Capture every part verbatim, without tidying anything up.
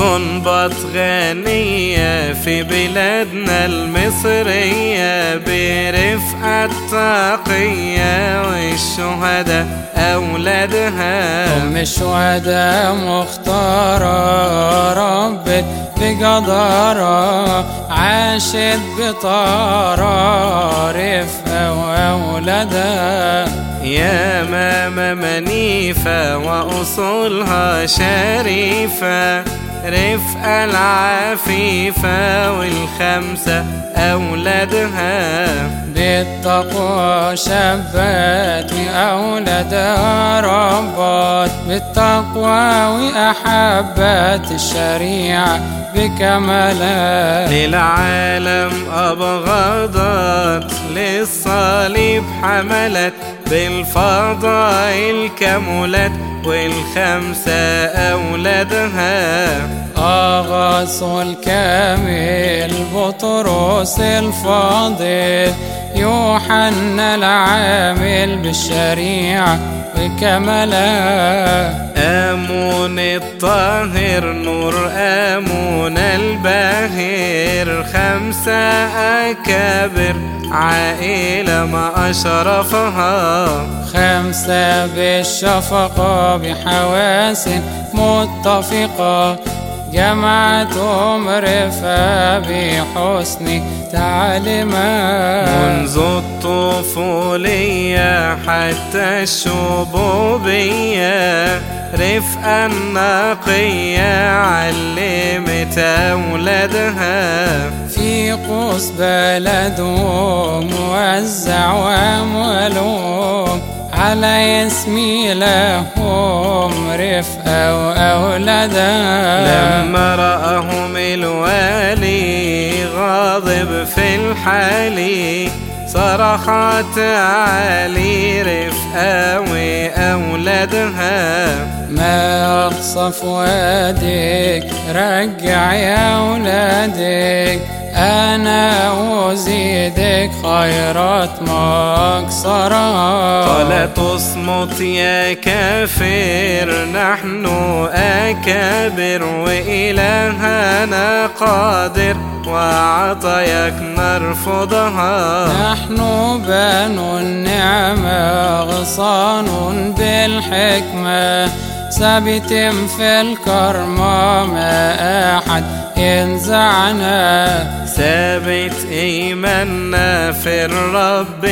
صنبط غنية في بلادنا المصرية برفقة التقية والشهداء أولادها. أم الشهداء مختارة ربت بقدرة عاشت بطارة رفقة وأولادها. يا ماما منيفة وأصولها شريفة رفقة العفيفة والخمسة أولادها. بالتقوى شبت وأولادها ربت بالتقوى وأحبت الشريعة بكمالها. للعالم أبغضت للصليب حملت بالفضائل كملت والخمسة أولادها. أغاث الكامل بطرس الفاضل يوحنا العامل بالشريعة وكمالها. آمون الطاهر نور آمون الباهر خمسة أكابر عائلة ما أشرفها. خمسة بالشفقة بحواس متفقة جمعتهم رفقة بحسن تعليمها. منذ الطفولية حتى الشبوبية رفقة نقية علمت أولادها. في قوس بلدهم موزع وأموالهم على اسمي لهم رفقة وأولادها. لما رأهم الوالي غاضب في الحال صرخت علي رفقة وأولادها. ما أقصى فؤادك رجع يا أولادك أنا أزيدك خيرات ما أكثرها. قال تصمت يا كافر نحن أكابر وإلهنا قادر وعطاياك نرفضها. نحن بنو النعمة غصان بالحكمة ثابت في الكرمة ما أحد ينزعنا. ثابت إيماننا في الرب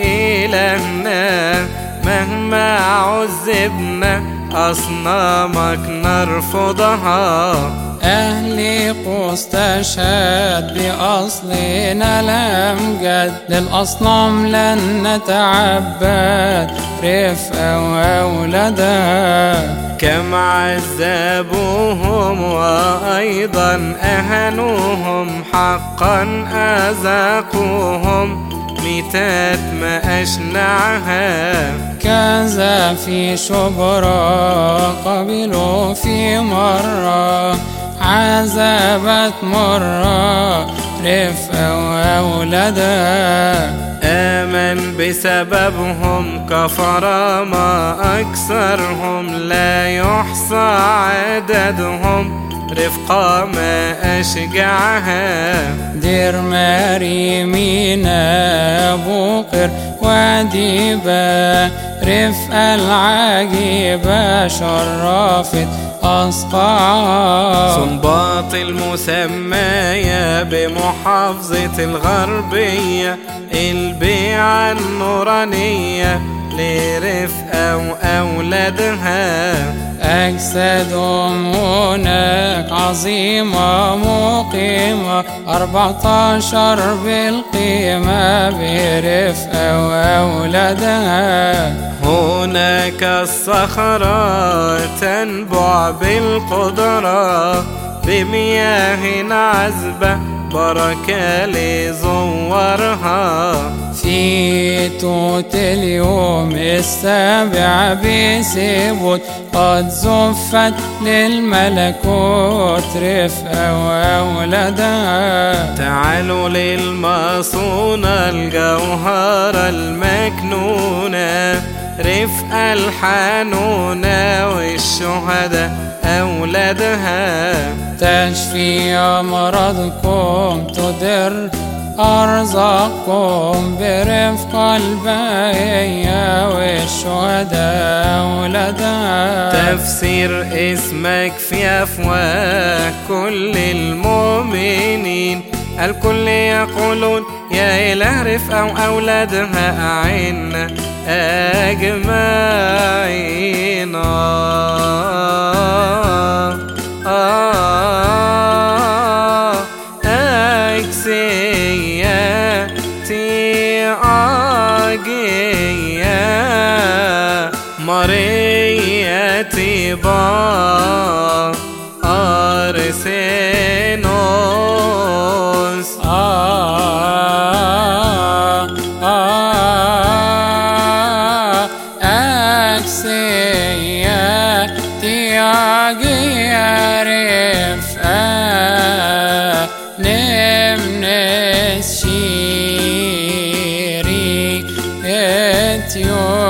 إلهنا مهما عذبنا أصنامك نرفضها. أهل قوس تشهد بأصلنا الأمجد للأصنام لن نتعبد رفقة وأولادها. كم عذبوهم وأيضا أهنوهم حقا أذاقوهم ميتات ما أشنعها. كذا في شبرا قبلوا في مرة عذبت مرة رفقة وأولادها. آمن بسببهم كفر ما أكثرهم لا يحصى عددهم رفقة ما أشجعها. دير مريمينا بوقر وديبة رفقة العجيبة شرفت أصقعها. صنباط المسمية بمحافظة الغربية البيعة النورانية لرفقة وأولادها. أجسادهم هناك عظيمة مقيمة أربعتاشر بالقيمة برفقة وأولادها. هناك الصخرة تنبع بالقدرة بمياه عذبة بركة لزورها. في توت اليوم السابع بسبوت قد زفت للملكوت رفقة وأولادها. تعالوا للمصونة الجوهرة المكنونة رفقة الحنونة والشهداء أولادها. تشفي أمراضكم تدر أرزاقكم برفق البقية والشهداء أولادها. تفسير اسمك في أفواه كل المؤمنين، الكل يقولون يا إله رفقة وأولادها أعنا أجمعين. آه آه أكسياتي عاجية مريتي با أرسنوس. آه آه أكسياتي عاجية رفقة نمنس شيري اتيو